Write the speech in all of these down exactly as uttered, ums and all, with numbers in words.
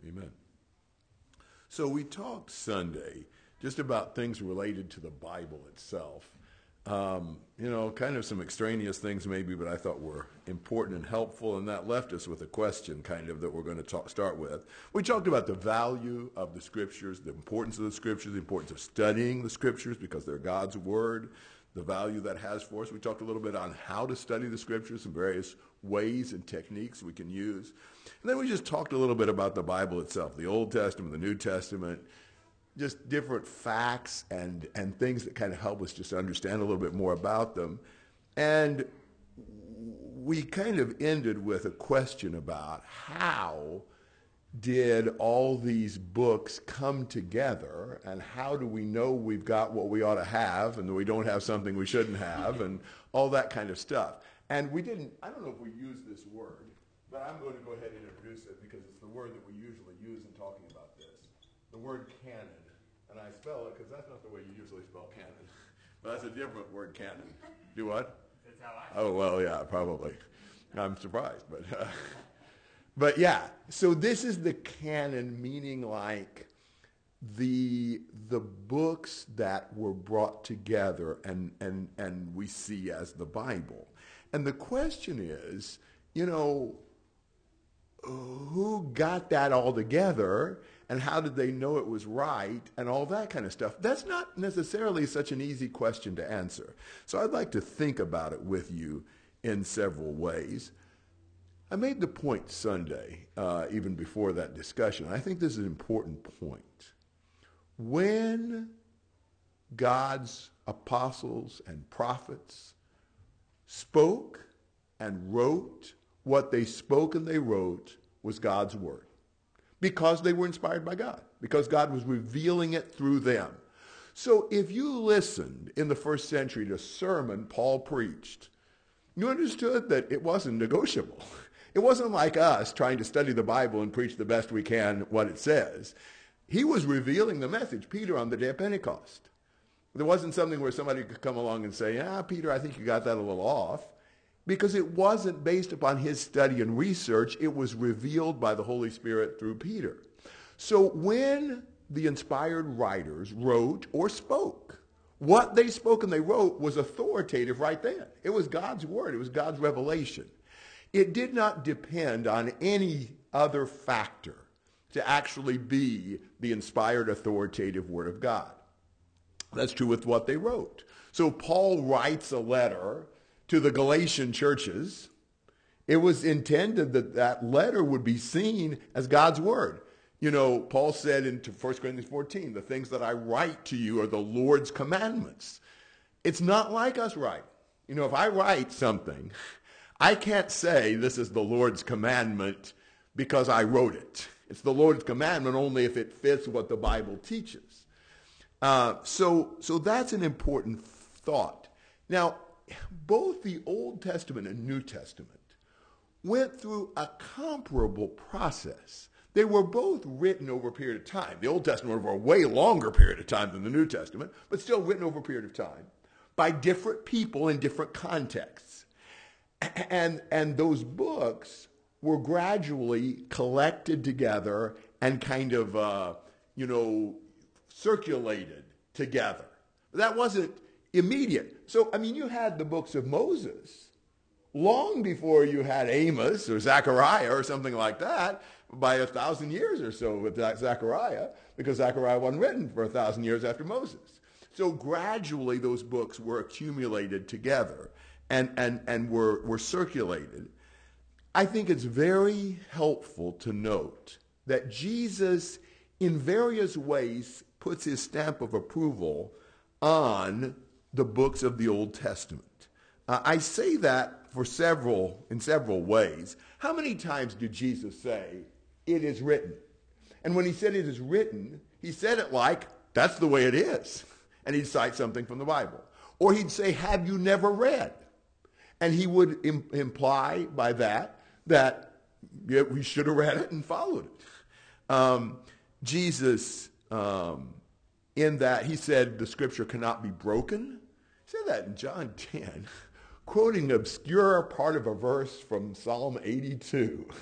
Amen. So we talked Sunday just about things related to the Bible itself. Um, you know, kind of some extraneous things maybe, but I thought were important and helpful, and that left us with a question kind of that we're going to talk, start with. We talked about the value of the Scriptures, the importance of the Scriptures, the importance of studying the Scriptures because they're God's Word, the value that has for us. We talked a little bit on how to study the Scriptures and various ways and techniques we can use. And then we just talked a little bit about the Bible itself, the Old Testament, the New Testament, just different facts and, and things that kind of help us just understand a little bit more about them. And we kind of ended with a question about how did all these books come together, and how do we know we've got what we ought to have and that we don't have something we shouldn't have, and all that kind of stuff. And we didn't, I don't know if we used this word, but I'm going to go ahead and introduce it because it's the word that we usually use in talking about this. The word canon. And I spell it because that's not the way you usually spell canon. But that's a different word, canon. Do what? That's how I Oh, well, yeah, probably. I'm surprised. But, uh, but yeah, so this is the canon, meaning like the the books that were brought together and, and, and we see as the Bible. And the question is, you know, who got that all together and how did they know it was right and all that kind of stuff? That's not necessarily such an easy question to answer. So I'd like to think about it with you in several ways. I made the point Sunday, uh, even before that discussion. I think this is an important point. When God's apostles and prophets spoke and wrote, what they spoke and they wrote was God's word because they were inspired by God, because God was revealing it through them. So if you listened in the first century to a sermon Paul preached, you understood that it wasn't negotiable. It wasn't like us trying to study the Bible and preach the best we can what it says. He was revealing the message, Peter, on the day of Pentecost. There wasn't something where somebody could come along and say, ah, Peter, I think you got that a little off. Because it wasn't based upon his study and research. It was revealed by the Holy Spirit through Peter. So when the inspired writers wrote or spoke, what they spoke and they wrote was authoritative right then. It was God's word. It was God's revelation. It did not depend on any other factor to actually be the inspired authoritative word of God. That's true with what they wrote. So Paul writes a letter to the Galatian churches. It was intended that that letter would be seen as God's word. You know, Paul said in First Corinthians fourteen, the things that I write to you are the Lord's commandments. It's not like us writing. You know, if I write something, I can't say this is the Lord's commandment because I wrote it. It's the Lord's commandment only if it fits what the Bible teaches. Uh, so, so that's an important thought. Now, both the Old Testament and New Testament went through a comparable process. They were both written over a period of time. The Old Testament over a way longer period of time than the New Testament, but still written over a period of time by different people in different contexts. And, and those books were gradually collected together and kind of, uh, you know, circulated together. That wasn't immediate. So, I mean, you had the books of Moses long before you had Amos or Zechariah or something like that, by a thousand years or so with Zechariah, because Zechariah wasn't written for a thousand years after Moses. So gradually those books were accumulated together and, and, and were, were circulated. I think it's very helpful to note that Jesus, in various ways, puts his stamp of approval on the books of the Old Testament. Uh, I say that for several, in several ways. How many times did Jesus say, it is written? And when he said it is written, he said it like, that's the way it is. And he'd cite something from the Bible. Or he'd say, have you never read? And he would im- imply by that that yeah, we should have read it and followed it. Um, Jesus, um, in that, he said the scripture cannot be broken. He said that in John ten, quoting an obscure part of a verse from Psalm eighty-two.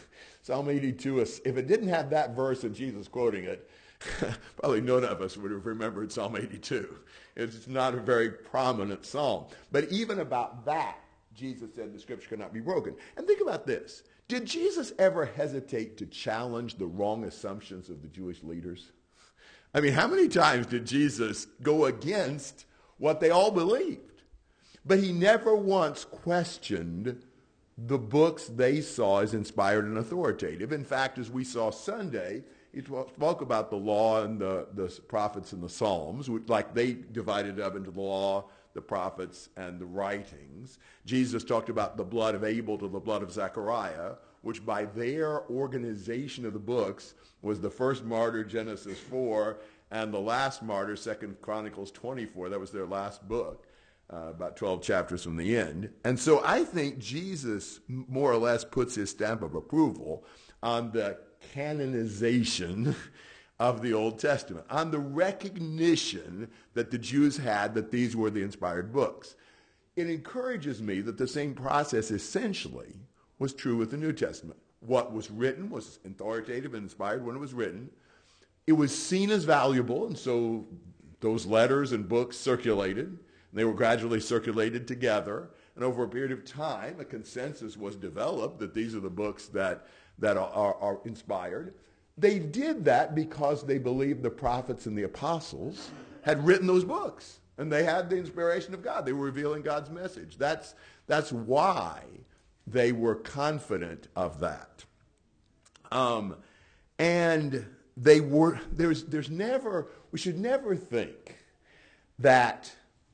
Psalm eighty-two, if it didn't have that verse and Jesus quoting it, probably none of us would have remembered Psalm eighty-two. It's not a very prominent psalm. But even about that, Jesus said the scripture cannot be broken. And think about this. Did Jesus ever hesitate to challenge the wrong assumptions of the Jewish leaders? I mean, how many times did Jesus go against what they all believed? But he never once questioned the books they saw as inspired and authoritative. In fact, as we saw Sunday, he spoke about the law and the, the prophets and the Psalms, which, like they divided up into the law, the prophets, and the writings. Jesus talked about the blood of Abel to the blood of Zechariah, which by their organization of the books was the first martyr, Genesis four, and the last martyr, Second Chronicles twenty-four. That was their last book, uh, about twelve chapters from the end. And so I think Jesus more or less puts his stamp of approval on the canonization of the Old Testament, on the recognition that the Jews had that these were the inspired books. It encourages me that the same process essentially was true with the New Testament. What was written was authoritative and inspired when it was written. It was seen as valuable, and so those letters and books circulated, and they were gradually circulated together. And over a period of time, a consensus was developed that these are the books that, that are, are, are inspired. They did that because they believed the prophets and the apostles had written those books, and they had the inspiration of God. They were revealing God's message. That's, that's why they were confident of that. Um, and they were, there's, there's never, we should never think that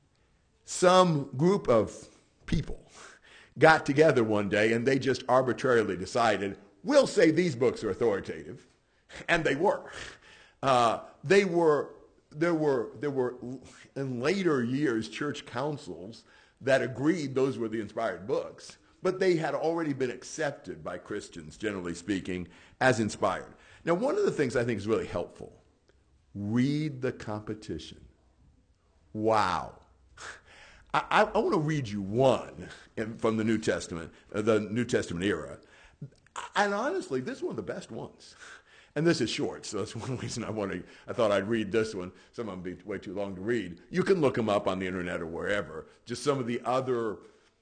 some group of people got together one day and they just arbitrarily decided, we'll say these books are authoritative. And they were. Uh, they were, there were, there were in later years church councils that agreed those were the inspired books, but they had already been accepted by Christians, generally speaking, as inspired. Now, one of the things I think is really helpful, read the competition. Wow. I, I, I want to read you one in, from the New Testament, uh, the New Testament era. And honestly, this is one of the best ones. And this is short, so that's one reason I want to. I thought I'd read this one. Some of them be way too long to read. You can look them up on the internet or wherever. Just some of the other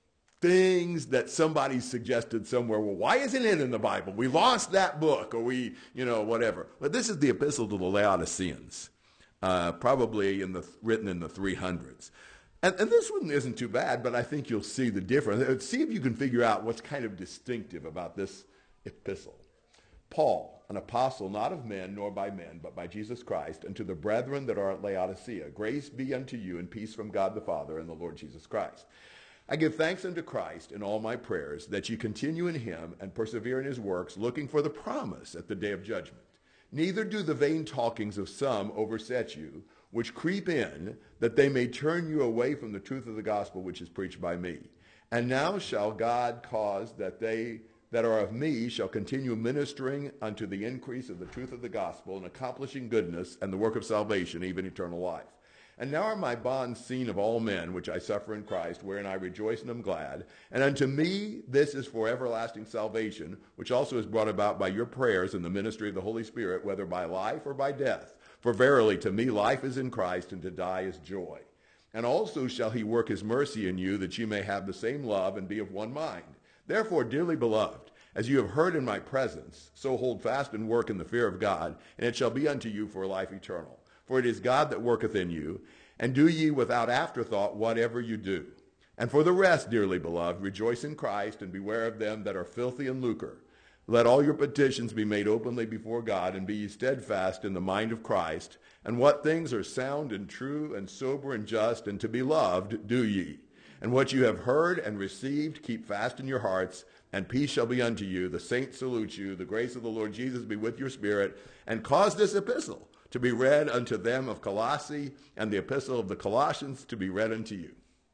things that somebody suggested somewhere. Well, why isn't it in the Bible? We lost that book, or we, you know, whatever. But this is the Epistle to the Laodiceans, uh, probably in the written in the three hundreds. And, and this one isn't too bad, but I think you'll see the difference. See if you can figure out what's kind of distinctive about this epistle. Paul, an apostle not of men nor by men, but by Jesus Christ, and to the brethren that are at Laodicea, grace be unto you and peace from God the Father and the Lord Jesus Christ. I give thanks unto Christ in all my prayers, that ye continue in him and persevere in his works, looking for the promise at the day of judgment. Neither do the vain talkings of some overset you, which creep in, that they may turn you away from the truth of the gospel which is preached by me. And now shall God cause that they that are of me shall continue ministering unto the increase of the truth of the gospel, and accomplishing goodness and the work of salvation, even eternal life. And now are my bonds seen of all men, which I suffer in Christ, wherein I rejoice and am glad. And unto me this is for everlasting salvation, which also is brought about by your prayers and the ministry of the Holy Spirit, whether by life or by death. For verily to me life is in Christ, and to die is joy. And also shall he work his mercy in you, that ye may have the same love and be of one mind. Therefore, dearly beloved, as you have heard in my presence, so hold fast and work in the fear of God, and it shall be unto you for life eternal. For it is God that worketh in you, and do ye without afterthought whatever you do. And for the rest, dearly beloved, rejoice in Christ, and beware of them that are filthy in lucre. Let all your petitions be made openly before God, and be ye steadfast in the mind of Christ. And what things are sound and true and sober and just and to be loved, do ye. And what you have heard and received, keep fast in your hearts, and peace shall be unto you. The saints salute you. The grace of the Lord Jesus be with your spirit. And cause this epistle to be read unto them of Colossae, and the epistle of the Colossians to be read unto you.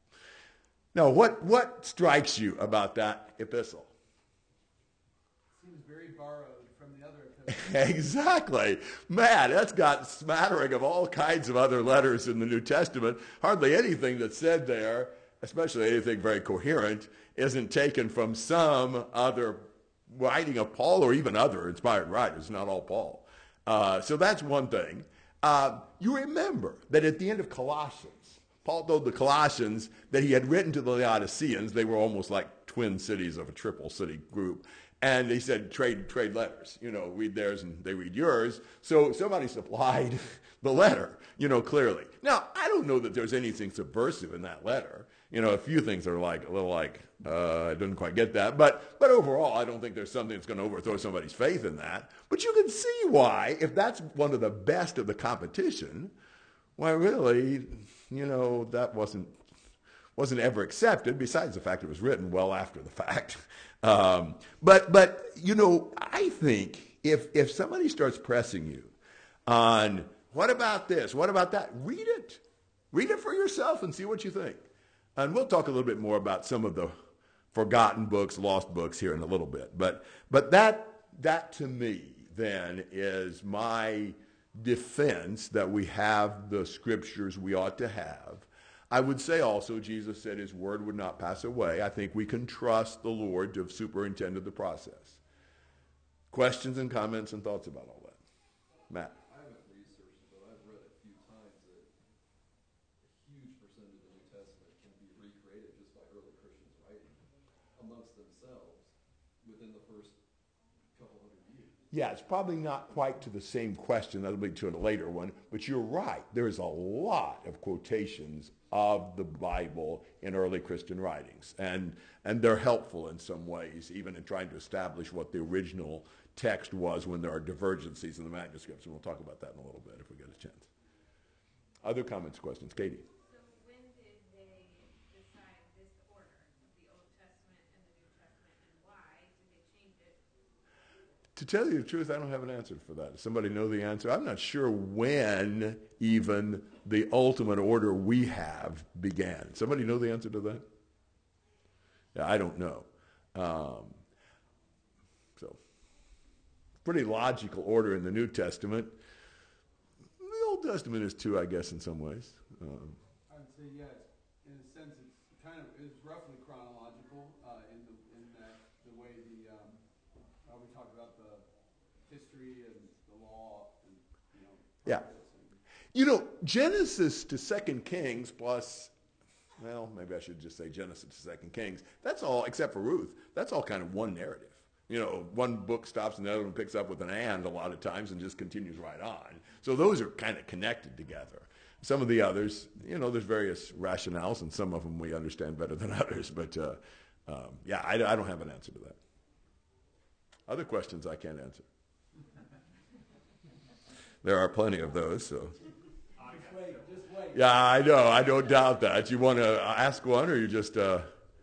Now, what, what strikes you about that epistle? Seems very borrowed from the other epistles. Exactly. Man, that's got smattering of all kinds of other letters in the New Testament. Hardly anything that's said there, especially anything very coherent, isn't taken from some other writing of Paul or even other inspired writers, not all Paul. Uh, so that's one thing. Uh, you remember that at the end of Colossians, Paul told the Colossians that he had written to the Laodiceans. They were almost like twin cities of a triple city group. And he said, trade trade letters. You know, read theirs and they read yours. So somebody supplied the letter, you know, clearly. Now, I don't know that there's anything subversive in that letter. You know, a few things are like, a little like, uh, I didn't quite get that. But but overall, I don't think there's something that's going to overthrow somebody's faith in that. But you can see why, if that's one of the best of the competition, why really, you know, that wasn't wasn't ever accepted, besides the fact it was written well after the fact. Um, but, but you know, I think if if somebody starts pressing you on, what about this, what about that, read it. Read it for yourself and see what you think. And we'll talk a little bit more about some of the forgotten books, lost books here in a little bit. But but that that to me then is my defense that we have the scriptures we ought to have. I would say also Jesus said his word would not pass away. I think we can trust the Lord to have superintended the process. Questions and comments and thoughts about all that? Matt? I haven't researched it, but I've read a few times that a huge percentage of the New Testament can be recreated just by early Christians writing amongst themselves within the first couple hundred years. Yeah, it's probably not quite to the same question. That'll be to a later one. But you're right. There's a lot of quotations of the Bible in early Christian writings. And, and they're helpful in some ways, even in trying to establish what the original text was when there are divergencies in the manuscripts. And we'll talk about that in a little bit if we get a chance. Other comments, questions? Katie? So when did they decide this order, the Old Testament and the New Testament, and why did they change it? To tell you the truth, I don't have an answer for that. Does somebody know the answer? I'm not sure when even the ultimate order we have began. Somebody know the answer to that? Yeah, I don't know. Um, so, pretty logical order in the New Testament. The Old Testament is too, I guess, in some ways. Um, I would say yes. In a sense, it's kind of it's roughly chronological uh, in the in that the way the um, uh, we talk about the history and the law and you know. Yeah. You know, Genesis to Second Kings plus, well, maybe I should just say Genesis to Second Kings. That's all, except for Ruth. That's all kind of one narrative. You know, one book stops and the other one picks up with an and a lot of times and just continues right on. So those are kind of connected together. Some of the others, you know, there's various rationales, and some of them we understand better than others. But, uh, um, yeah, I, I don't have an answer to that. Other questions I can't answer. There are plenty of those, so. Just wait, just wait. Yeah, I know. I don't doubt that. You want to ask one, or you just... Uh,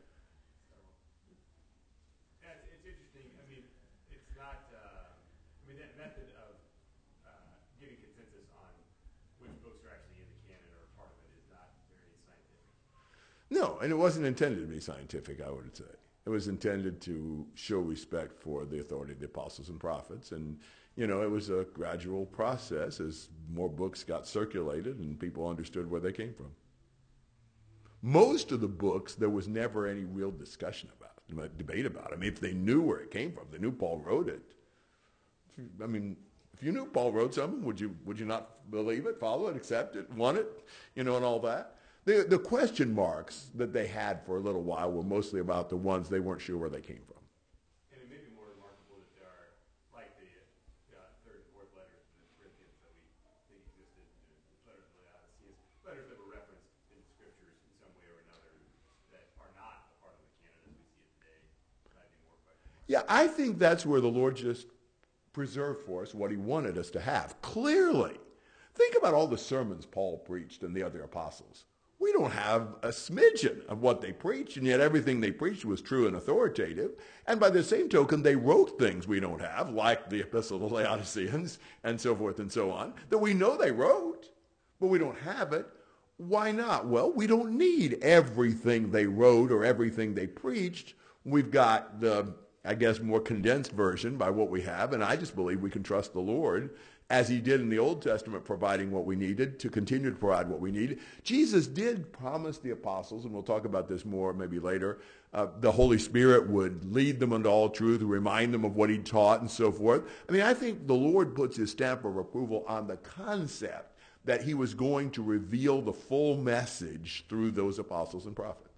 Yeah, it's, it's interesting. I mean, it's not... Uh, I mean, that method of uh, getting consensus on which books are actually in the canon or part of it is not very scientific. no, and it wasn't intended to be scientific, I would say. It was intended to show respect for the authority of the apostles and prophets, and you know, it was a gradual process as more books got circulated and people understood where they came from. Most of the books, there was never any real discussion about, debate about. I mean, if they knew where it came from, they knew Paul wrote it. I mean, if you knew Paul wrote something, would you would you not believe it, follow it, accept it, want it, you know, and all that? The, the question marks that they had for a little while were mostly about the ones they weren't sure where they came from. And it may be more remarkable that there are, like the uh, third and fourth letters to the Corinthians that we think existed, the letters of the Laodiceans, letters that were referenced in the scriptures in some way or another that are not a part of the canon as we see it today. Might be more questions. Yeah, I think that's where the Lord just preserved for us what he wanted us to have. Clearly, think about all the sermons Paul preached and the other apostles. We don't have a smidgen of what they preached, and yet everything they preached was true and authoritative. And by the same token, they wrote things we don't have, like the Epistle to the Laodiceans and so forth and so on, that we know they wrote, but we don't have it. Why not? Well, we don't need everything they wrote or everything they preached. We've got the I guess, more condensed version by what we have, and I just believe we can trust the Lord as he did in the Old Testament, providing what we needed, to continue to provide what we need. Jesus did promise the apostles, and we'll talk about this more maybe later, uh, the Holy Spirit would lead them into all truth, remind them of what he taught and so forth. I mean, I think the Lord puts his stamp of approval on the concept that he was going to reveal the full message through those apostles and prophets.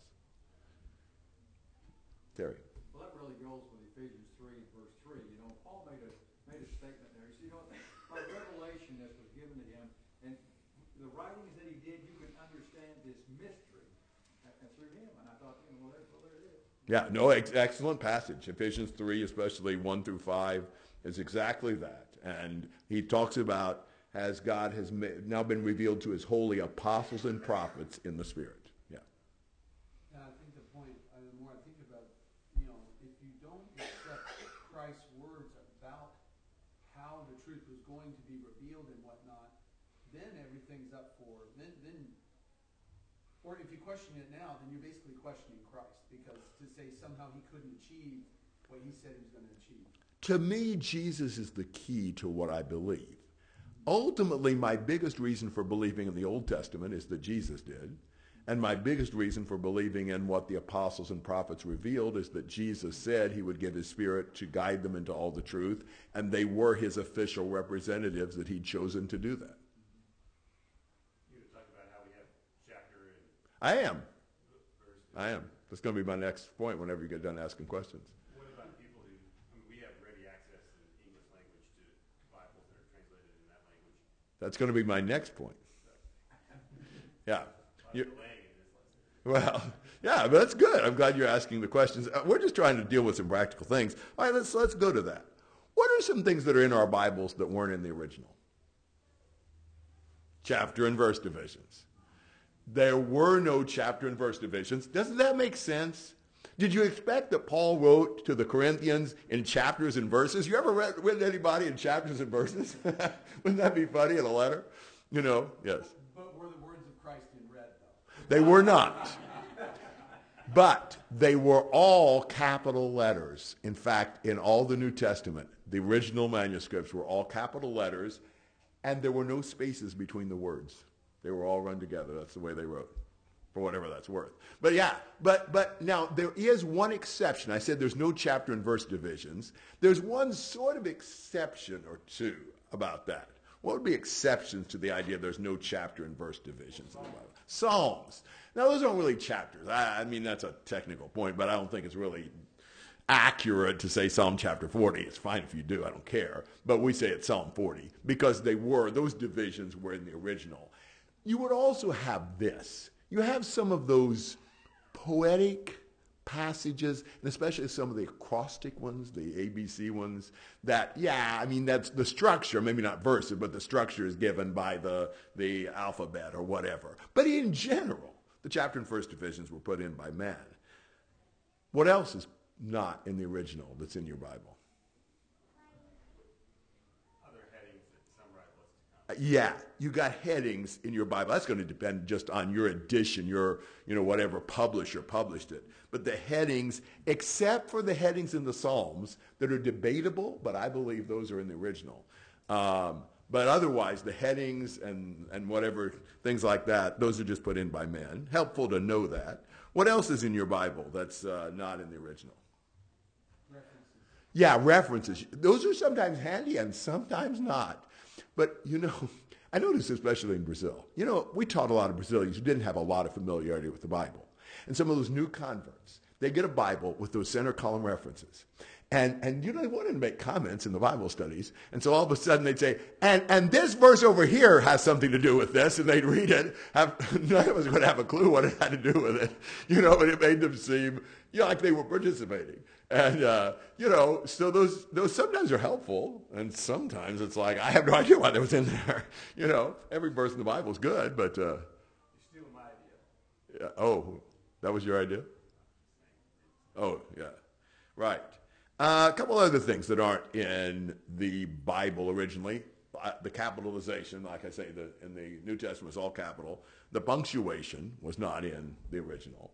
Terry. Well, that really goes with Ephesians three, verse three. You know, Paul made a made a statement there. He said, you know, by revelation that was given to him, and the writings that he did, you can understand this mystery uh, through him. And I thought, you know, well, there, well, there it is. Yeah, no, ex- excellent passage. Ephesians three, especially one through five, is exactly that. And he talks about as God has ma- now been revealed to his holy apostles and prophets in the Spirit. Yeah. And I think the point, uh, the more I think about, you know, if you don't accept Christ's words about how the truth was going to be revealed and whatnot, then everything's up for, then, then, or if you question it now, then you're basically questioning Christ, because to say somehow he couldn't achieve what he said he was going to achieve. To me, Jesus is the key to what I believe. Ultimately, my biggest reason for believing in the Old Testament is that Jesus did. And my biggest reason for believing in what the apostles and prophets revealed is that Jesus said he would give his Spirit to guide them into all the truth, and they were his official representatives that he'd chosen to do that. You were talking about how we have chapter and I am. verse. I am. That's going to be my next point whenever you get done asking questions. What about people who, I mean, we have ready access in English language to Bibles that are translated in that language. That's going to be my next point. Yeah. You, Delaying in this lesson. well, yeah, but that's good. I'm glad you're asking the questions. Uh, We're just trying to deal with some practical things. All right, let's let's go to that. What are some things that are in our Bibles that weren't in the original? Chapter and verse divisions. There were no chapter and verse divisions. Doesn't that make sense? Did you expect that Paul wrote to the Corinthians in chapters and verses? You ever read, read anybody in chapters and verses? Wouldn't that be funny in a letter? You know, yes. But were the words of Christ in red, though? They were not. But they were all capital letters. In fact, in all the New Testament, the original manuscripts were all capital letters, and there were no spaces between the words. They were all run together. That's the way they wrote, for whatever that's worth. But yeah, but but now there is one exception. I said there's no chapter and verse divisions. There's one sort of exception or two about that. What would be exceptions to the idea there's no chapter and verse divisions in the Bible? Psalms. Now, those aren't really chapters. I, I mean, that's a technical point, but I don't think it's really accurate to say Psalm chapter forty. It's fine if you do. I don't care. But we say it's Psalm forty because they were, those divisions were in the original. You would also have this. You have some of those poetic passages, and especially some of the acrostic ones, the A B C ones, that, yeah, I mean, that's the structure, maybe not verses, but the structure is given by the, the alphabet or whatever. But in general, the chapter and verse divisions were put in by man. What else is not in the original that's in your Bible? Other headings that summarize what's to come. Yeah, you got headings in your Bible. That's going to depend just on your edition, your, you know, whatever publisher published it. But the headings, except for the headings in the Psalms that are debatable, but I believe those are in the original. Um, but otherwise, the headings and, and whatever, things like that, those are just put in by men. Helpful to know that. What else is in your Bible that's uh, not in the original? References. Yeah, references. Those are sometimes handy and sometimes not. But, you know, I noticed especially in Brazil. You know, we taught a lot of Brazilians who didn't have a lot of familiarity with the Bible. And some of those new converts, they get a Bible with those center column references. And, and you know, they wanted to make comments in the Bible studies. And so all of a sudden they'd say, and, and this verse over here has something to do with this. And they'd read it. Have, none of us would have a clue what it had to do with it. You know, but it made them seem, you know, like they were participating. And, uh, you know, so those those sometimes are helpful, and sometimes it's like, I have no idea why that was in there. You know, every verse in the Bible is good, but... Uh, You're stealing my idea. yeah, oh, that was your idea? Oh, yeah. Right. Uh, a couple other things that aren't in the Bible originally. Uh, the capitalization, like I say, the, in the New Testament is all capital. The punctuation was not in the original.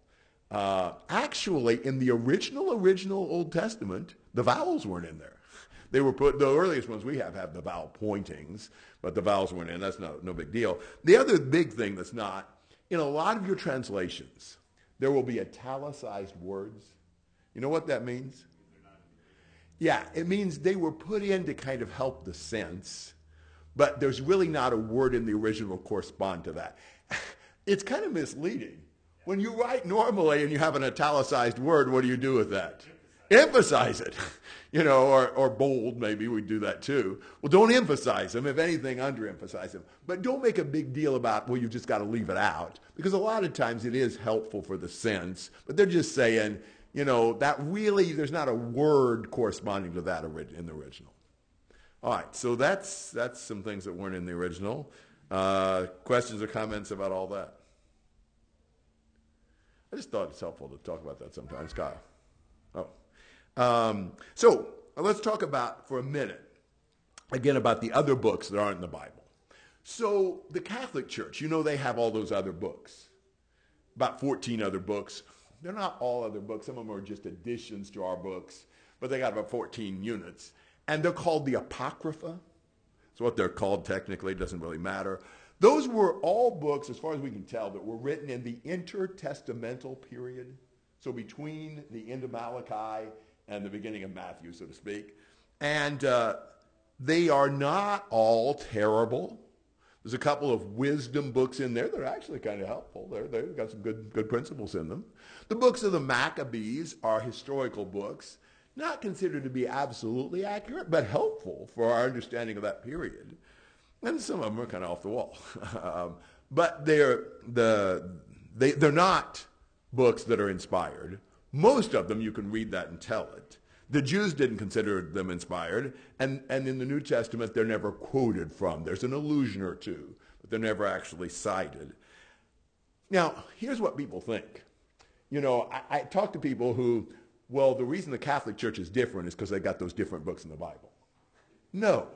Uh, actually, in the original, original Old Testament, the vowels weren't in there. They were put, the earliest ones we have have the vowel pointings, but the vowels weren't in. That's no, no big deal. The other big thing that's not, in a lot of your translations, there will be italicized words. You know what that means? Yeah, it means they were put in to kind of help the sense, but there's really not a word in the original correspond to that. It's kind of misleading. When you write normally and you have an italicized word, what do you do with that? Emphasize it, you know, or, or bold, maybe we do that too. Well, don't emphasize them. If anything, underemphasize them. But don't make a big deal about, well, you've just got to leave it out, because a lot of times it is helpful for the sense, but they're just saying, you know, that really, there's not a word corresponding to that in the original. All right, so that's, that's some things that weren't in the original. Uh, questions or comments about all that? I just thought it's helpful to talk about that sometimes, Kyle. Oh. Um, so let's talk about, for a minute, again, about the other books that aren't in the Bible. So the Catholic Church, you know, they have all those other books, about fourteen other books. They're not all other books. Some of them are just additions to our books, but they got about fourteen units. And they're called the Apocrypha. It's what they're called technically. It doesn't really matter. Those were all books, as far as we can tell, that were written in the intertestamental period. So between the end of Malachi and the beginning of Matthew, so to speak. And uh, they are not all terrible. There's a couple of wisdom books in there that are actually kind of helpful. They're, they've got some good, good principles in them. The books of the Maccabees are historical books, not considered to be absolutely accurate, but helpful for our understanding of that period. And some of them are kind of off the wall. um, but they're, the, they, they're not books that are inspired. Most of them, you can read that and tell it. The Jews didn't consider them inspired, and, and in the New Testament, they're never quoted from. There's an allusion or two, but they're never actually cited. Now, here's what people think. You know, I, I talk to people who, well, the reason the Catholic Church is different is because they got those different books in the Bible. No.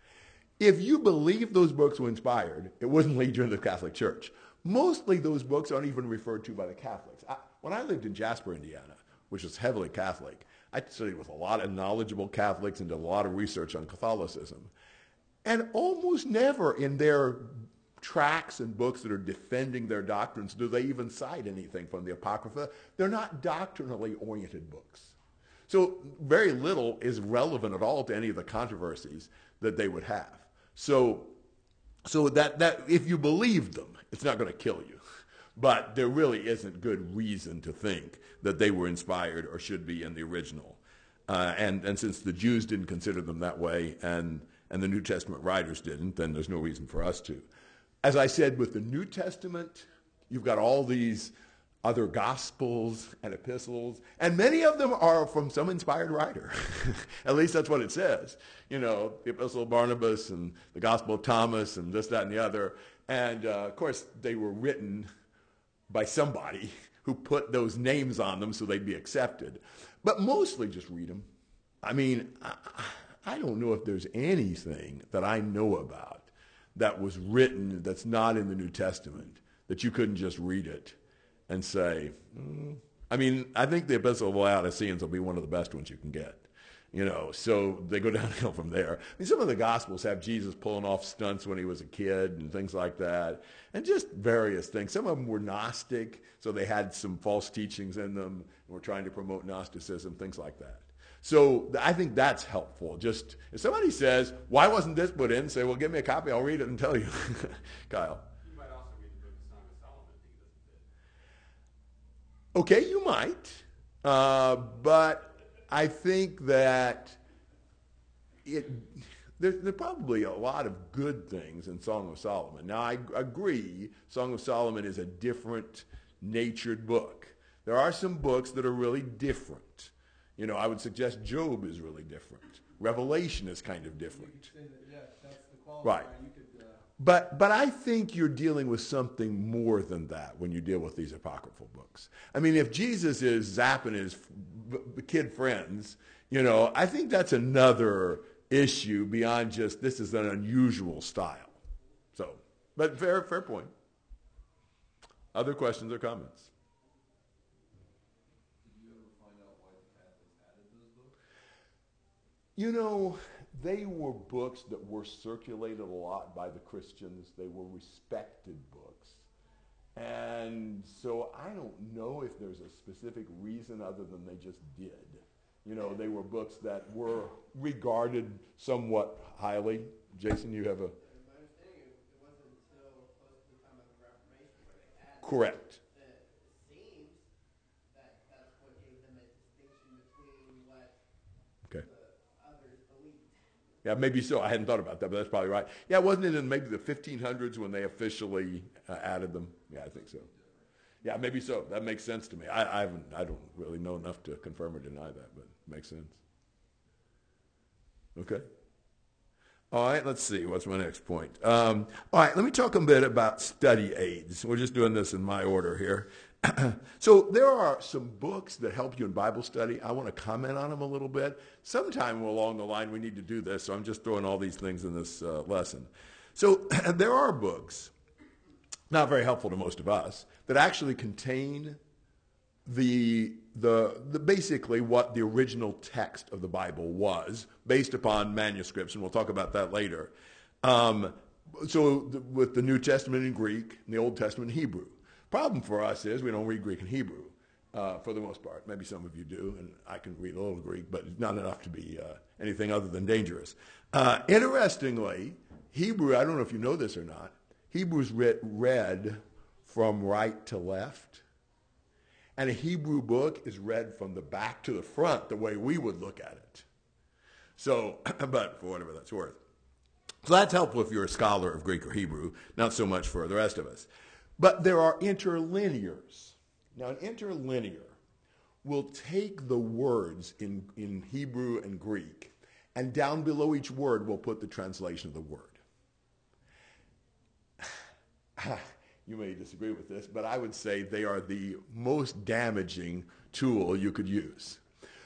If you believe those books were inspired, it wouldn't lead you into the Catholic Church. Mostly those books aren't even referred to by the Catholics. I, when I lived in Jasper, Indiana, which is heavily Catholic, I studied with a lot of knowledgeable Catholics and did a lot of research on Catholicism. And almost never in their tracts and books that are defending their doctrines do they even cite anything from the Apocrypha. They're not doctrinally oriented books. So very little is relevant at all to any of the controversies that they would have. So, so that, that if you believe them, it's not going to kill you. But there really isn't good reason to think that they were inspired or should be in the original. Uh, and, and since the Jews didn't consider them that way and, and the New Testament writers didn't, then there's no reason for us to. As I said, with the New Testament, you've got all these other gospels and epistles, and many of them are from some inspired writer. At least that's what it says. You know, the Epistle of Barnabas and the Gospel of Thomas and this, that, and the other. And, uh, of course, they were written by somebody who put those names on them so they'd be accepted. But mostly just read them. I mean, I, I don't know if there's anything that I know about that was written that's not in the New Testament that you couldn't just read it and say, mm. I mean, I think the Epistle of Laodiceans will be one of the best ones you can get. You know, so they go downhill from there. I mean, some of the Gospels have Jesus pulling off stunts when he was a kid and things like that, and just various things. Some of them were Gnostic, so they had some false teachings in them, and were trying to promote Gnosticism, things like that. So I think that's helpful. Just if somebody says, why wasn't this put in, say, well, give me a copy, I'll read it and tell you. Kyle. You might also read the book of Song of Solomon if he doesn't fit. Okay, you might, uh, but I think that it, there, there are probably a lot of good things in Song of Solomon. Now, I agree, Song of Solomon is a different natured book. There are some books that are really different. You know, I would suggest Job is really different. Revelation is kind of different. You could say that, yeah, that's the qualifier. Right. You could, uh, But but I think you're dealing with something more than that when you deal with these apocryphal books. I mean, if Jesus is zapping his f- kid friends, you know, I think that's another issue beyond just this is an unusual style. So, but fair fair point. Other questions or comments? You know, they were books that were circulated a lot by the Christians. They were respected books. And so I don't know if there's a specific reason other than they just did. You know, they were books that were regarded somewhat highly. Jason, you have a... My understanding is it wasn't until close to the time of the Reformation where they added. Correct. That it seems that that's what gave them a distinction between what Okay. the others believed. Yeah, maybe so. I hadn't thought about that, but that's probably right. Yeah, wasn't it in maybe the fifteen hundreds when they officially uh, added them? Yeah, I think so. Yeah, maybe so. That makes sense to me. I, I haven't. I don't really know enough to confirm or deny that, but it makes sense. Okay. All right. Let's see. What's my next point? Um, all right. Let me talk a bit about study aids. We're just doing this in my order here. So there are some books that help you in Bible study. I want to comment on them a little bit. Sometime along the line we need to do this, so I'm just throwing all these things in this uh, lesson. So there are books, not very helpful to most of us, that actually contain the, the, the basically what the original text of the Bible was, based upon manuscripts, and we'll talk about that later. Um, so the, with the New Testament in Greek and the Old Testament in Hebrew. Problem for us is we don't read Greek and Hebrew uh, for the most part. Maybe some of you do, and I can read a little Greek, but it's not enough to be uh, anything other than dangerous. Uh, interestingly, Hebrew, I don't know if you know this or not, Hebrew's read, read from right to left, and a Hebrew book is read from the back to the front the way we would look at it. So, but for whatever that's worth. So that's helpful if you're a scholar of Greek or Hebrew, not so much for the rest of us. But there are interlinears. Now, an interlinear will take the words in, in Hebrew and Greek, and down below each word will put the translation of the word. You may disagree with this, but I would say they are the most damaging tool you could use.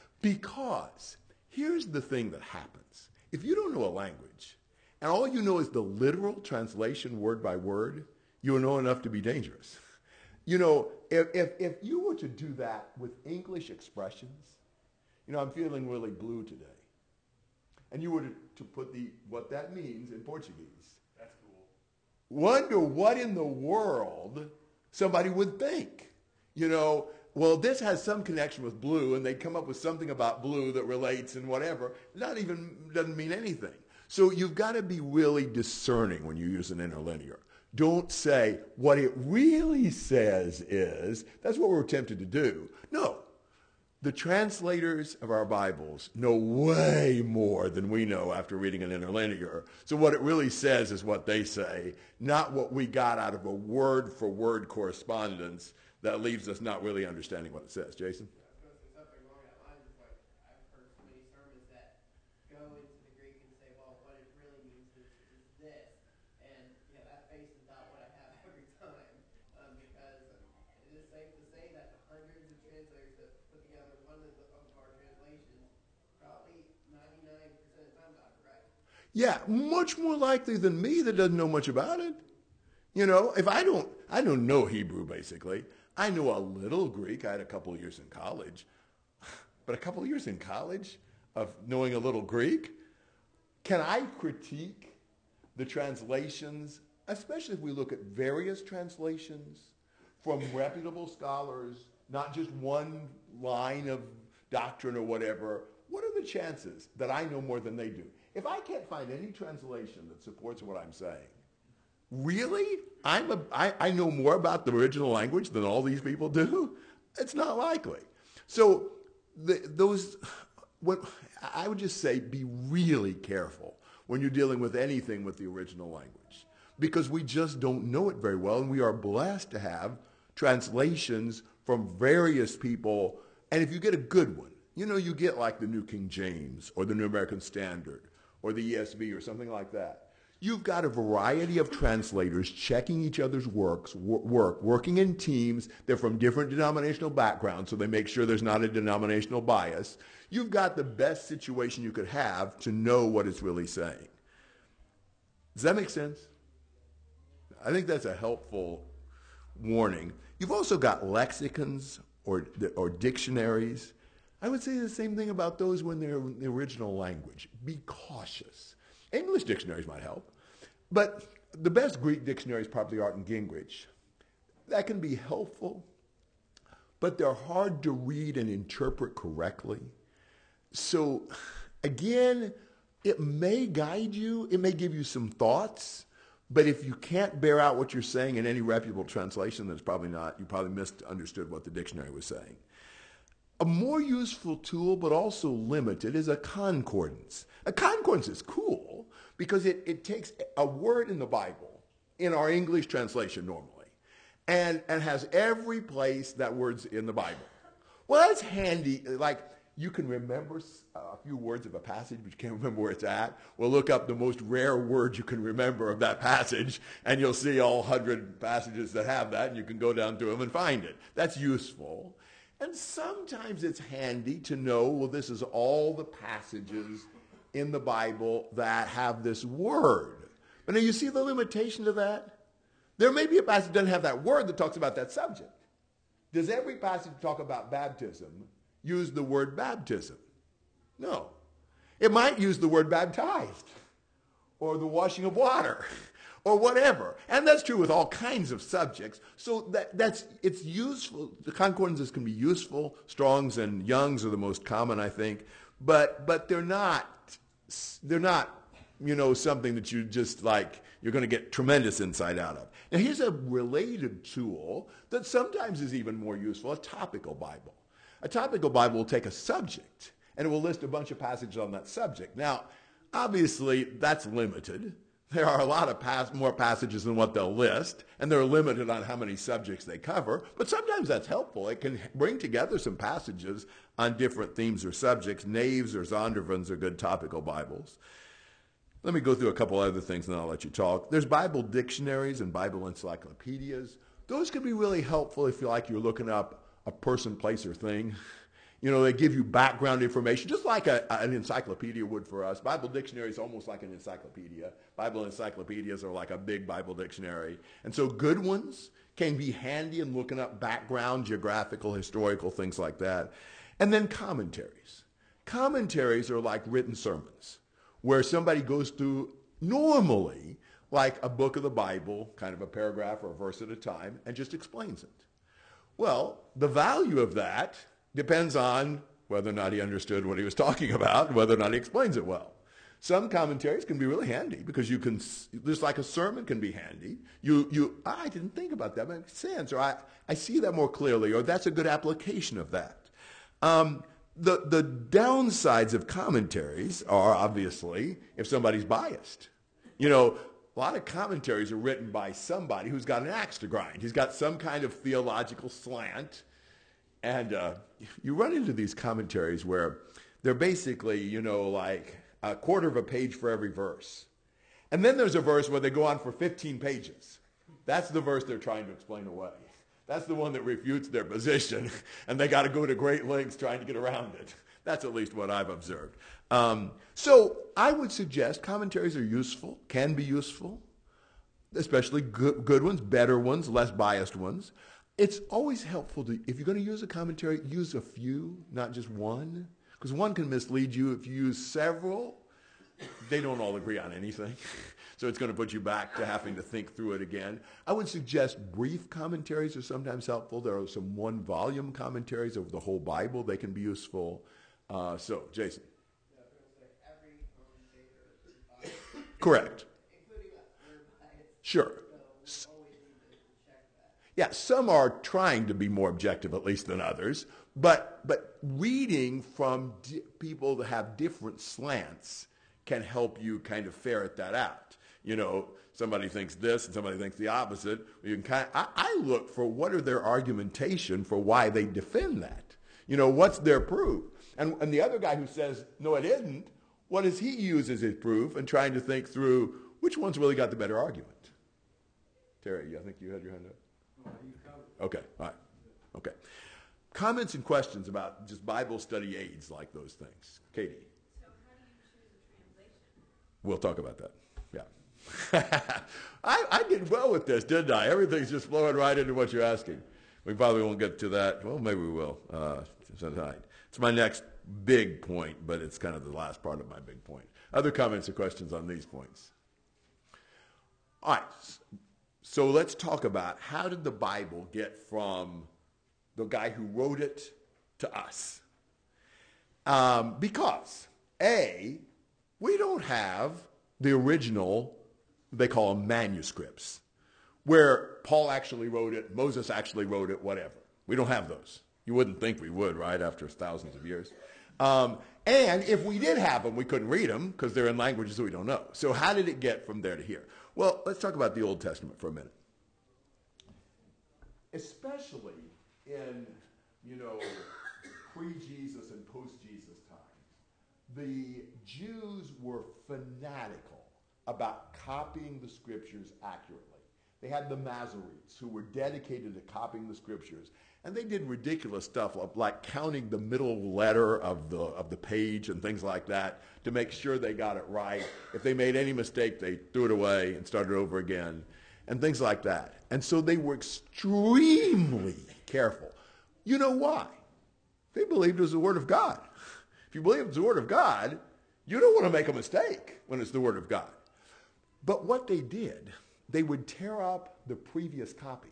Because here's the thing that happens. If you don't know a language, and all you know is the literal translation word by word, you will know enough to be dangerous. You know, if, if, if you were to do that with English expressions, you know, I'm feeling really blue today. And you were to, to put the what that means in Portuguese. That's cool. Wonder what in the world somebody would think. You know, well, this has some connection with blue, and they'd come up with something about blue that relates and whatever. Not even, doesn't mean anything. So you've got to be really discerning when you use an interlinear. Don't say what it really says is, that's what we're tempted to do. No. The translators of our Bibles know way more than we know after reading an interlinear. So what it really says is what they say, not what we got out of a word-for-word correspondence that leaves us not really understanding what it says. Jason? Something along that line is like I've heard so many sermons that go into the Greek and say, well, what it really means is, is this. And yeah, that face is not what I have every time. Um, because it is safe to say that the hundreds of translators that put together one of, the, of our translations, probably ninety-nine percent of the time got it right. Yeah, much more likely than me that doesn't know much about it. You know, if I don't, I don't know Hebrew basically. I know a little Greek. I had a couple of years in college. But a couple of years in college of knowing a little Greek, can I critique the translations, especially if we look at various translations from reputable scholars, not just one line of doctrine or whatever? What are the chances that I know more than they do? If I can't find any translation that supports what I'm saying, really? I'm a, I, I know more about the original language than all these people do? It's not likely. So the, those, what, I would just say be really careful when you're dealing with anything with the original language, because we just don't know it very well, and we are blessed to have translations from various people. And if you get a good one, you know, you get like the New King James or the New American Standard or the E S V or something like that. You've got a variety of translators checking each other's works, work, working in teams. They're from different denominational backgrounds, so they make sure there's not a denominational bias. You've got the best situation you could have to know what it's really saying. Does that make sense? I think that's a helpful warning. You've also got lexicons or, or dictionaries. I would say the same thing about those when they're in the original language. Be cautious. English dictionaries might help, but the best Greek dictionaries probably aren't in Gingrich. That can be helpful, but they're hard to read and interpret correctly. So, again, it may guide you, it may give you some thoughts, but if you can't bear out what you're saying in any reputable translation, then it's probably not, you probably misunderstood what the dictionary was saying. A more useful tool, but also limited, is a concordance. A concordance is cool because it, it takes a word in the Bible, in our English translation normally, and, and has every place that word's in the Bible. Well, that's handy. Like, you can remember a few words of a passage, but you can't remember where it's at. Well, look up the most rare word you can remember of that passage, and you'll see all one hundred passages that have that, and you can go down through them and find it. That's useful. And sometimes it's handy to know, well, this is all the passages in the Bible that have this word. But now you see the limitation to that? There may be a passage that doesn't have that word that talks about that subject. Does every passage talk about baptism use the word baptism? No. It might use the word baptized or the washing of water or whatever. And that's true with all kinds of subjects. So that, that's it's useful. The concordances can be useful. Strong's and Young's are the most common, I think. But but they're not they're not, you know, something that you just like you're going to get tremendous insight out of. Now here's a related tool that sometimes is even more useful, a topical Bible. A topical Bible will take a subject and it will list a bunch of passages on that subject. Now, obviously, that's limited. There are a lot of pas- more passages than what they'll list, and they're limited on how many subjects they cover, but sometimes that's helpful. It can bring together some passages on different themes or subjects. Naves or Zondervans are good topical Bibles. Let me go through a couple other things, and then I'll let you talk. There's Bible dictionaries and Bible encyclopedias. Those can be really helpful if you like you're looking up a person, place, or thing. You know, they give you background information, just like a, an encyclopedia would for us. Bible dictionary is almost like an encyclopedia. Bible encyclopedias are like a big Bible dictionary. And so good ones can be handy in looking up background, geographical, historical, things like that. And then commentaries. Commentaries are like written sermons, where somebody goes through normally like a book of the Bible, kind of a paragraph or a verse at a time, and just explains it. Well, the value of that depends on whether or not he understood what he was talking about and whether or not he explains it well. Some commentaries can be really handy because you can, just like a sermon can be handy. You, you, ah, I didn't think about that, that makes sense, or I, I see that more clearly, or that's a good application of that. Um, the, the downsides of commentaries are obviously if somebody's biased. You know, a lot of commentaries are written by somebody who's got an axe to grind. He's got some kind of theological slant. And uh, you run into these commentaries where they're basically, you know, like a quarter of a page for every verse. And then there's a verse where they go on for fifteen pages. That's the verse they're trying to explain away. That's the one that refutes their position, and they got to go to great lengths trying to get around it. That's at least what I've observed. Um, so I would suggest commentaries are useful, can be useful, especially good, good ones, better ones, less biased ones. It's always helpful to, if you're going to use a commentary, use a few, not just one, because one can mislead you. If you use several, they don't all agree on anything, so it's going to put you back to having to think through it again. I would suggest brief commentaries are sometimes helpful. There are some one-volume commentaries over the whole Bible. They can be useful. Uh, so, Jason. Yeah, I was gonna say every commentator is biased, Correct. including us, we're biased. Sure. So we always need to check that. Yeah, some are trying to be more objective, at least, than others. But but reading from di- people that have different slants can help you kind of ferret that out. You know, somebody thinks this and somebody thinks the opposite. You can kind of, I, I look for what are their argumentation for why they defend that. You know, what's their proof? And, and the other guy who says, no, it isn't, what does he use as his proof? And trying to think through which one's really got the better argument. Terry, I think you had your hand up. Okay, all right. Okay. Comments and questions about just Bible study aids like those things. Katie. So how do you choose a translation? We'll talk about that. Yeah. I, I did well with this, didn't I? Everything's just flowing right into what you're asking. We probably won't get to that. Well, maybe we will uh, sometime. It's my next big point, but it's kind of the last part of my big point. Other comments or questions on these points? All right, so let's talk about how did the Bible get from the guy who wrote it to us? Um, because, A, we don't have the original, they call them manuscripts, where Paul actually wrote it, Moses actually wrote it, whatever. We don't have those. You wouldn't think we would, right, after thousands of years. Um, and if we did have them, we couldn't read them because they're in languages that we don't know. So how did it get from there to here? Well, let's talk about the Old Testament for a minute. Especially in, you know, pre-Jesus and post-Jesus times, the Jews were fanatical about copying the scriptures accurately. They had the Masoretes who were dedicated to copying the scriptures. And they did ridiculous stuff like counting the middle letter of the of the page and things like that to make sure they got it right. If they made any mistake, they threw it away and started over again and things like that. And so they were extremely careful. You know why? They believed it was the Word of God. If you believe it's the Word of God, you don't want to make a mistake when it's the Word of God. But what they did, they would tear up the previous copy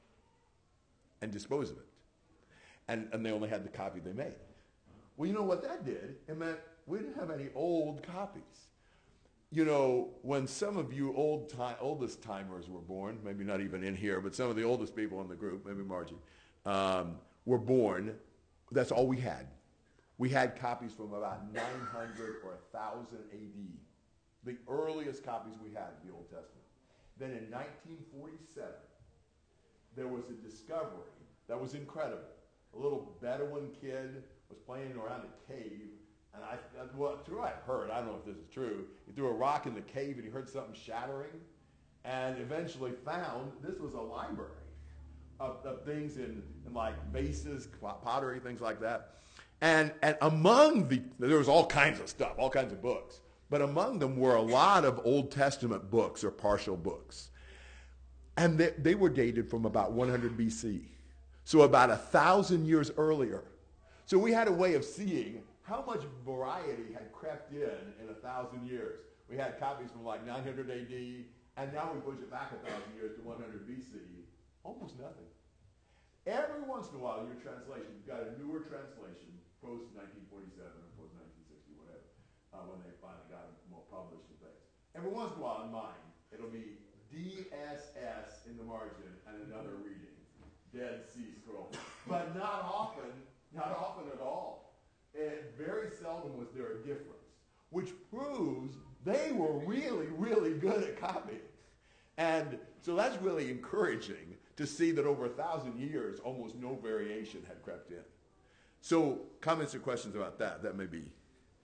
and dispose of it. And, and they only had the copy they made. Well, you know what that did? It meant we didn't have any old copies. You know, when some of you old time, oldest timers were born, maybe not even in here, but some of the oldest people in the group, maybe Margie, um, were born, that's all we had. We had copies from about nine hundred or one thousand A D. The earliest copies we had of the Old Testament. Then in nineteen forty-seven, there was a discovery that was incredible. A little Bedouin kid was playing around a cave, and I, well, through what I've heard, I don't know if this is true, he threw a rock in the cave and he heard something shattering, and eventually found this was a library of, of things in, in like vases, pottery, things like that. And, and among the, there was all kinds of stuff, all kinds of books, but among them were a lot of Old Testament books or partial books. And they, they were dated from about one hundred B C, so about a thousand years earlier. So we had a way of seeing how much variety had crept in in a thousand years. We had copies from like nine hundred A D, and now we push it back a thousand years to one hundred B C, almost nothing. Every once in a while, your translation, you've got a newer translation, post nineteen forty-seven or post nineteen sixty, whatever, uh, when they finally got them more published and things. Every once in a while in mine, it'll be D S S in the margin and another reading, Dead Sea Scroll. But not often, not often at all. And very seldom was there a difference, which proves they were really, really good at copying. And so that's really encouraging to see that over a thousand years, almost no variation had crept in. So comments or questions about that? That may be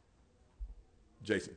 Jason.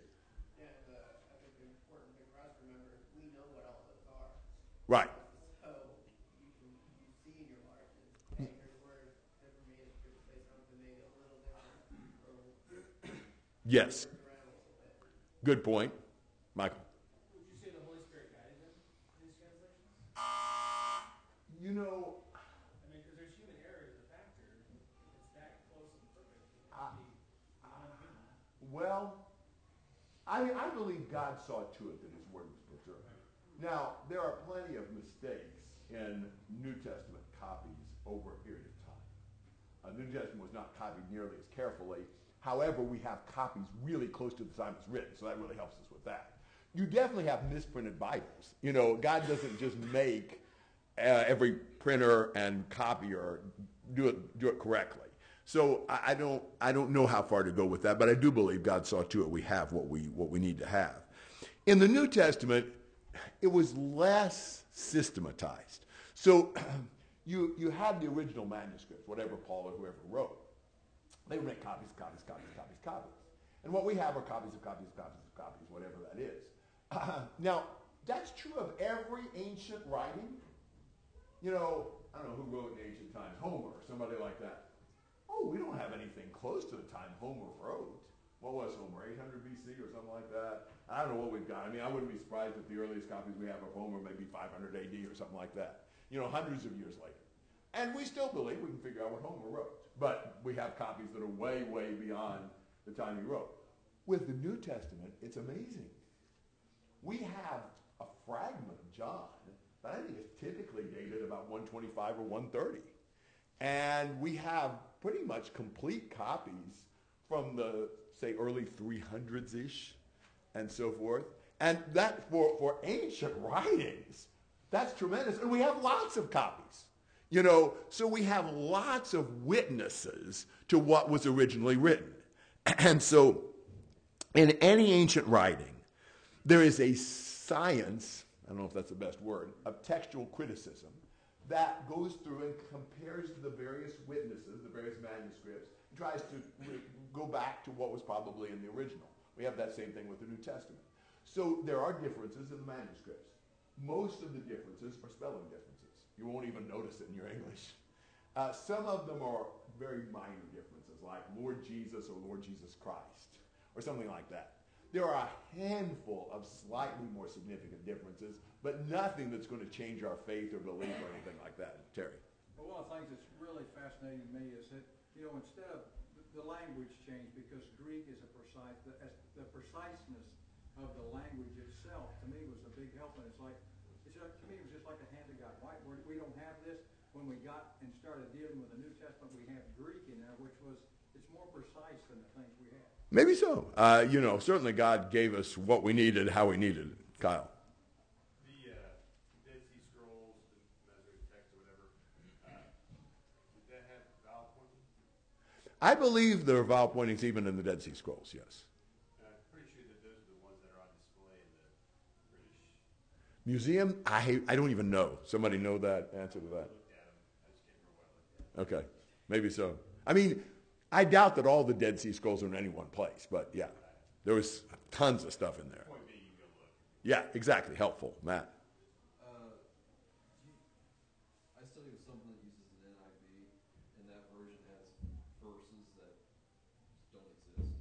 Right. So you can you see in your margins, hey, here's where different manuscripts say something maybe a little different. Or yes. around a little bit. Good point. Michael. Would you say the Holy Spirit guided them in these translations? You know, I mean, because there's human error as a factor. If it's that close and perfect, it Ah. can be beyond human. well, I, I believe God saw to it that his word was preserved. Now, there are plenty of mistakes in New Testament copies over a period of time. Uh, the New Testament was not copied nearly as carefully. However, we have copies really close to the time it's written, so that really helps us with that. You definitely have misprinted Bibles. You know, God doesn't just make uh, every printer and copier do it do it correctly. So I, I don't I don't know how far to go with that, but I do believe God saw to it we have what we what we need to have. In the New Testament, it was less systematized. So you you had the original manuscripts, whatever Paul or whoever wrote. They would make copies, copies, copies, copies, copies. And what we have are copies of copies of copies of copies, whatever that is. Uh, now, that's true of every ancient writing. You know, I don't know who wrote in ancient times, Homer or somebody like that. Oh, we don't have anything close to the time Homer wrote. What was Homer, eight hundred B C or something like that? I don't know what we've got. I mean, I wouldn't be surprised if the earliest copies we have of Homer may be five hundred A D or something like that. You know, hundreds of years later. And we still believe we can figure out what Homer wrote. But we have copies that are way, way beyond the time he wrote. With the New Testament, it's amazing. We have a fragment of John that I think is typically dated about one twenty-five or one thirty. And we have pretty much complete copies from the, say, early three hundreds-ish and so forth. And that, for, for ancient writings, that's tremendous. And we have lots of copies. You know, so we have lots of witnesses to what was originally written. And so in any ancient writing, there is a science, I don't know if that's the best word, of textual criticism that goes through and compares the various witnesses, the various manuscripts, and tries to re- go back to what was probably in the original. We have that same thing with the New Testament. So there are differences in the manuscripts. Most of the differences are spelling differences. You won't even notice it in your English. Uh, some of them are very minor differences, like Lord Jesus or Lord Jesus Christ, or something like that. There are a handful of slightly more significant differences, but nothing that's going to change our faith or belief or anything like that. Terry? Well, one of the things that's really fascinating to me is that, you know, instead of the, the language change, because Greek is a precise, the, the preciseness of the language itself, to me, was a big help. And it's like, it's like, to me, it was just like the hand of God. Right? We're, we don't have this. When we got and started dealing with the New Testament, we have Greek in there, which was, it's more precise than the things we had. Maybe so. Uh, you know, certainly God gave us what we needed, how we needed it. Kyle? The uh, Dead Sea Scrolls, the Masoretic text or whatever, uh, did that have vowel pointing? I believe there are vowel pointings even in the Dead Sea Scrolls, yes. And I'm pretty sure that those are the ones that are on display in the British. Museum? I I don't even know. Somebody know that answer to that? I looked at them. I just can't remember what I looked at. Okay, maybe so. I mean, I doubt that all the Dead Sea Scrolls are in any one place, but yeah, there was tons of stuff in there. Point being, you go look. Yeah, exactly. Helpful. Matt? Uh, you- I study with someone that uses an N I V, and that version has verses that just don't exist.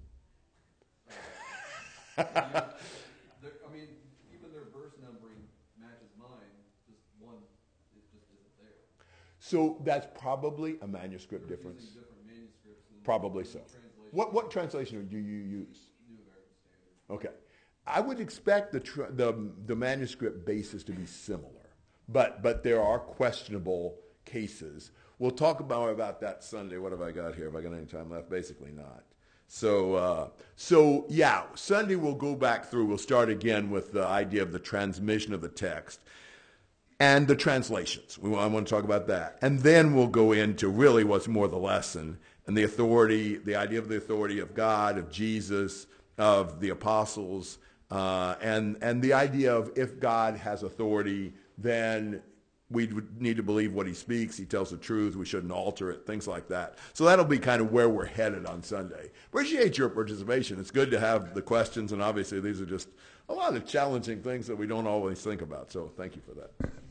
Uh, you- there- I mean, even their verse numbering matches mine, just one, it just isn't there. So that's probably a manuscript They're difference. using different manuscripts than- Probably than so. the translation. What what translation do you use? New American Standard. Okay. I would expect the, tr- the the manuscript basis to be similar, but but there are questionable cases. We'll talk about about that Sunday. What have I got here? Have I got any time left? Basically not. So uh, so yeah, Sunday we'll go back through. We'll start again with the idea of the transmission of the text and the translations. We I want to talk about that, and then we'll go into really what's more the lesson and the authority, the idea of the authority of God, of Jesus, of the apostles. Uh, and and the idea of if God has authority, then we would need to believe what he speaks. He tells the truth. We shouldn't alter it, things like that. So that'll be kind of where we're headed on Sunday. Appreciate your participation. It's good to have the questions, and obviously these are just a lot of challenging things that we don't always think about. So thank you for that.